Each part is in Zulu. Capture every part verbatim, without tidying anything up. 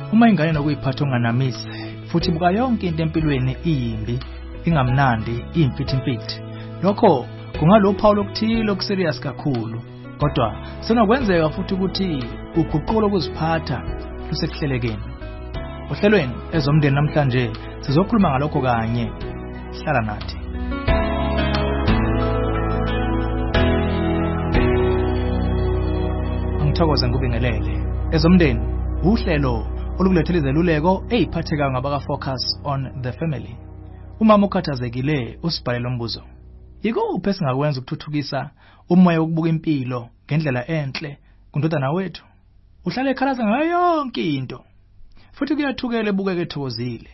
Uma ingane nokuyiphatha onganamisi futhi buka yonke into empilweni iyimbi, ingamnandi, imfithimfithi. Lokho kungalophawu lokuthile okuserious kakhulu. Kodwa senokwenzeka futhi ukuthi uguqulo ukuziphatha lusekuhlelekeni. Ohlelweni ezomndeni namhlanje sizokhuluma ngalokho kanye. Hlala nathi. Ngithokoza ngubingelele. Ezomndeni uhlelo olukulethela izeluleko eziphathekayo ngabaka Focus on the Family. Umama ukhathazekile usibhalele umbuzo. Yikuphi esingakwenza ukuthuthukisa umoya wokubuka impilo ngendlela enhle kundodana wethu? Uhlale ekhalaza ngayo yonke into. Futhi kuyathukela ebukeke ethokozile.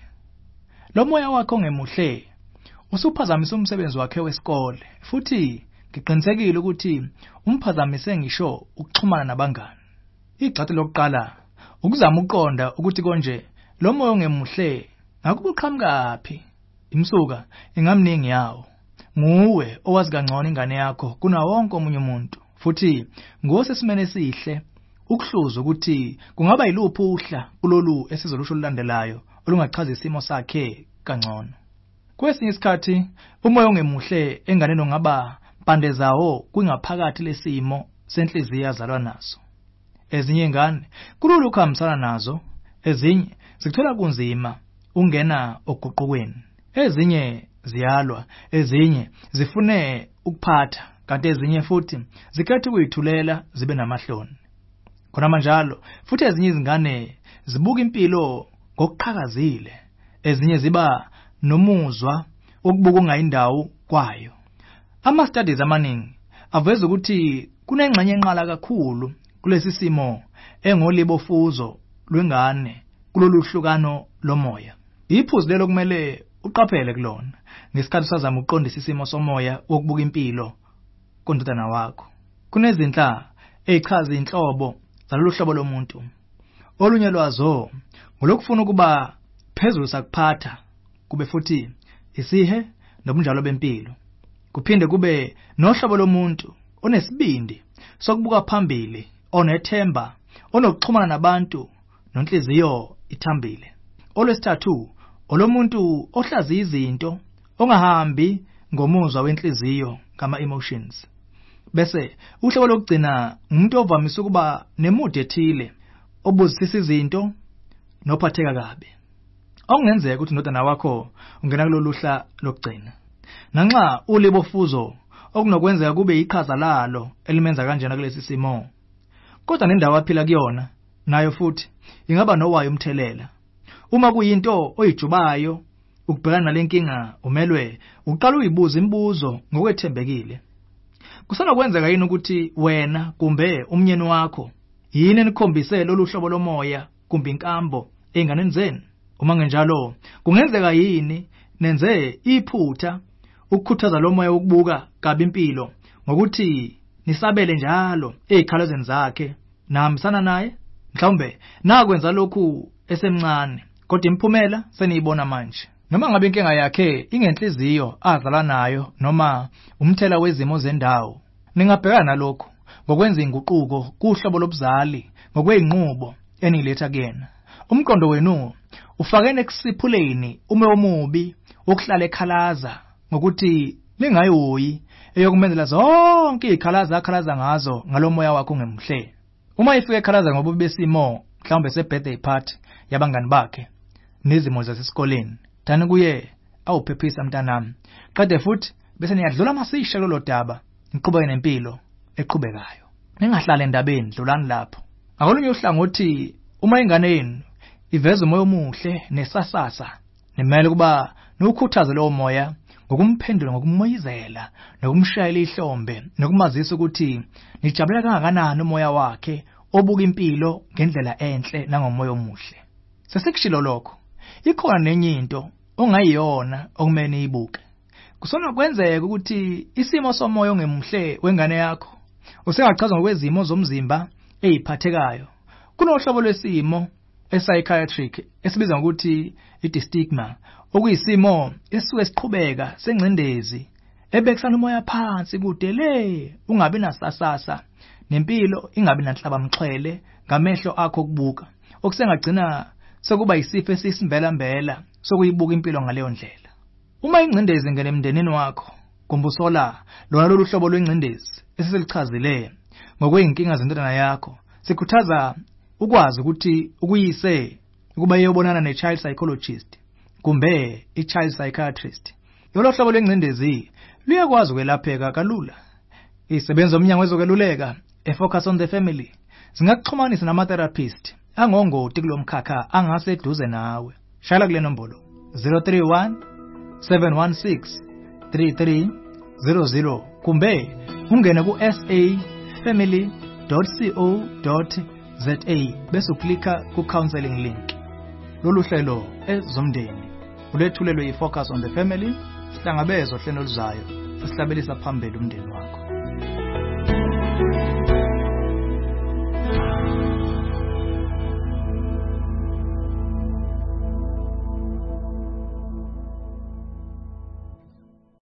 Lo moya wakhe ongemuhle usuphazamisa umsebenzi wakhe wesikole. Futhi ngiqinisekile ukuthi umphazamise ngisho ukuxhumana nabangani. Igxathu lokuqala ukuzama uqonda ukuthi konje lo moya ongemuhle ngakubuqhamukaphi. Imsuka ingamningi yawo. Nguwe owazi kangcono ingane yakho kuna wonke omunye umuntu. Futhi ngosesimene esihle ukuhluza ukuthi kungaba yiluphi uhla kulolu esizolusho lulandelayo olungachaza isimo sakhe kangcono. Kwesinye isikhathi umoya ongemuhle enganeni ongaba pandezawo kwingaphakathi lesimo senhliziyo yazalwa naso. Ezinye ingane kulula ukuhambisana nazo, ezinye zikuthola kunzima ungena oguqukweni. Ezinye ziyalwa, ezinye zifune ukuphatha, kanti ezinye futhi zikhetha ukuyithulela zibe namahloni. Khona manjalo futhi ezinye izingane zibuka impilo ngokuqhakazile, ezinye ziba nomuzwa okubuka ungayindawo kwayo. Ama studies amaningi aveza ukuthi kunengxenye enqala kakhulu kulesi simo engolibofuzo lwengane kulolu hlukano lomoya. Iphuzu lelo kumele uqaphele kulona ngesikhathi usazama uqondisa isimo somoya wokubuka impilo kondodana wakho. Kunezinhla ezichaza inhlobo zalolu hlobo lomuntu. Olunye lwazo ngolokufuna ukuba phezulu sakuphatha, kube futhi isihe nobunjalo bempilo. Kuphinde kube nohlobo lomuntu onesibindi sokubuka phambili, onethemba, onokuxhumana nabantu, nonhliziyo ithambile. Olwesithathu olomuntu ohlaziya izinto, ongahambi ngomuzwa wenhliziyo kama emotions. Bese uhlobo lokugcina umuntu ovamise ukuba nemood ethile, obuzisisa izinto nophatheka kabi. Okungenzeka ukuthi indodana wakho ungena kulolu hla lokugcina. Nanxa ulibofuzo okunokwenzeka kube iqhaza lalo elimenza kanjena kulesi simo. Kodwa nendawo aphila kuyona nayo futhi ingaba nowayo umthelela. Uma kuyinto oyijubayo ukubhekana nalenkinga, umelwe uqala uyibuza imibuzo ngokwethembekile. Kusenokwenzeka yini ukuthi wena kumbe umnyeni wakho yini enikhombise lolu hlobo lomoya kumbe inkambo einganeni zenu? Uma ngenjalo kungenzeka yini nenze iphutha ukukhuthaza lo moya wokubuka kabi impilo ngokuthi nisabele njalo ezikhalazeni zakhe nahambisana naye? Mhlawumbe nakwenza lokhu esemncane kodwa imphumela seniyibona manje. Noma ngabe inkinga yakhe ingenhliziyo azala nayo noma umthela wezimo zendawo, ningabhekana nalokho ngokwenza inguquko kuhlobo lobuzali ngokweinqubo eniletha kuyena. Umqondo wenu ufakene kusiphuleni ume omubi okuhlala ekhalaza ngokuthi lingayihoyi eyokumenzela zonke izikhalaza akhalaza ngazo ngalomoya wakhe ongemuhle. Uma ifike ekhalaza ngobubi besimo, mhlawumbe se-birthday party yabangani bakhe nezimo zasesikoleni, thani kuye awuphephisa mntanami. Qede futhi bese niyadlula amasisha lolo daba, niqhubeke nempilo eqhubekayo. Ningahlala endabeni, dlulani lapho. Akolunye uhlangothi uma ingane yenu iveza umoya omuhle nesasasa, nimele kuba nokukhuthaza lowo moya ngokumphendula ngokumoyizela nokumshayela ihlombe nokumazisa ukuthi nijabulela kangakanani umoya wakhe obuka impilo ngendlela enhle nangomoya omuhle. Sesikushilo lokho, ikhona nenye into ongayiyona okumele ibuke. Kusona kwenzeka ukuthi isimo somoya ongemuhle wengane yakho usengachazwa ngokwezimo zomzimba eziphathekayo. Kunohlobo lwesimo e-psychiatric esibizwa ngokuthi i-dystigma, okuyisimo esisuke siqhubeka sengcindezi ebekisana umoya phansi kude le, ungabi nasasasa nempilo ingabi nanhlaba mxhwele ngamehlo akho okubuka, okusengagcina sekuba yisipho esisimbela-mbela sokuyibuka impilo ngaleyo ndlela. Uma ingcindezi ingene emndenini wakho, kumbusola lona lolu hlobo lwengcindezi esiselichazile ngokweyinkinga zentandane yakho, sikhuthaza ukwazi ukuthi ukuyise ukuba iyobonana ne-child psychologist kumbe i-child psychiatrist. Lolo hlobo lwengcindezi luyakwazi ukwelapheka kalula. Isebenzi zomnyango wezokweluleka e-Focus on the Family zingakuxhumanisa nama-therapist angongoti kulo mkhakha angaseduze nawe. Shayela kule nombolo zero three one, seven one six, three three zero zero kumbe ungene ku s a family dot co dot za bese uklika ku counseling link. Lolu hlelo ezomndeni ulethulelwe yi-Focus on the Family, sihlangabezwa hlelo oluzayo esihlabelisa phambili umndeni wakho.